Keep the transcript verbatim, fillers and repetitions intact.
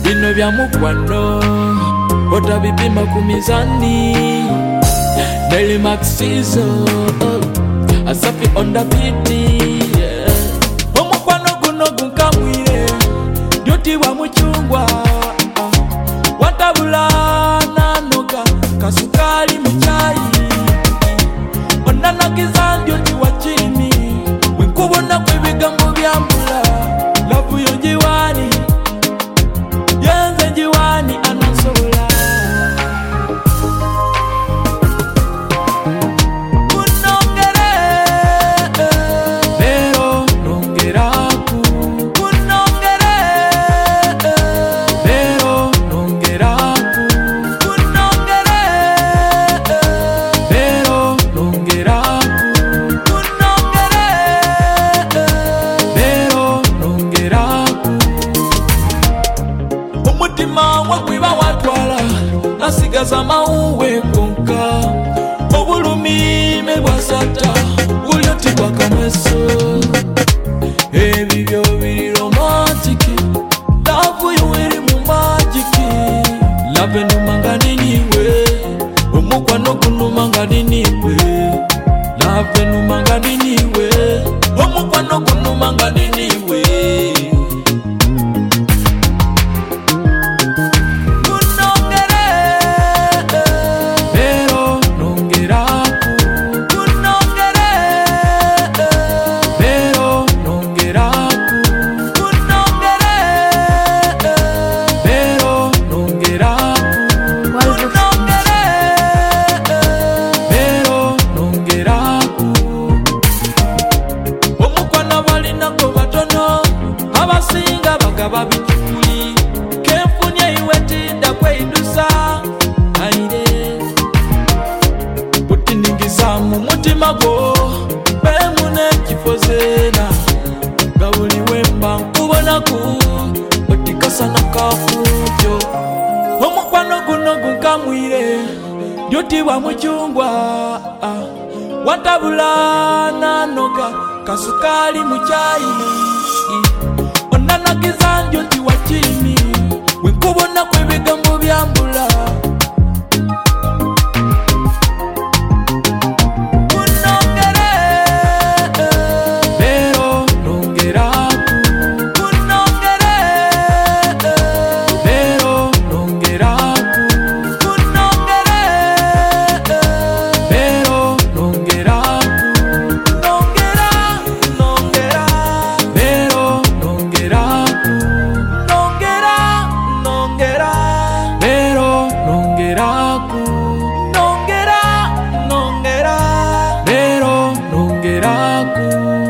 bino bya mukwano otabipima ku mizani. Nelly Maxizo Asafi on the beat, yeah. Omukwano guno gunkamwire dyoti wa muchungwa watabula nanoga kasukali muchai onanagiza dyoti wa chini winkubona kwebigambo byambula lavu yo jiwani yenze jiwani anasobola nasigaza mauwe konka obulumi mebwasata ulyoti kwa kamweso ebibyo biri romantiki lavu yuwiri mu magiki lave numanga niniwe omukwano gunumanga niniwe lave numanga niniwe omukwano gunumanga niniwe abasinga bagaba bitukuli kemfunya iwetinda kweidusa aire butiningiza mu mutima gwo bemune kifozena gabuli wemba nkubonaku otikasa nakafutyo omukwano guno gunkamwire dyoti wa muchungwa watabula nanoga kasukali muchai onanagiza dyoti wa chini winkubona kwebigambo byambula nongera, nongera, pero nongera ku.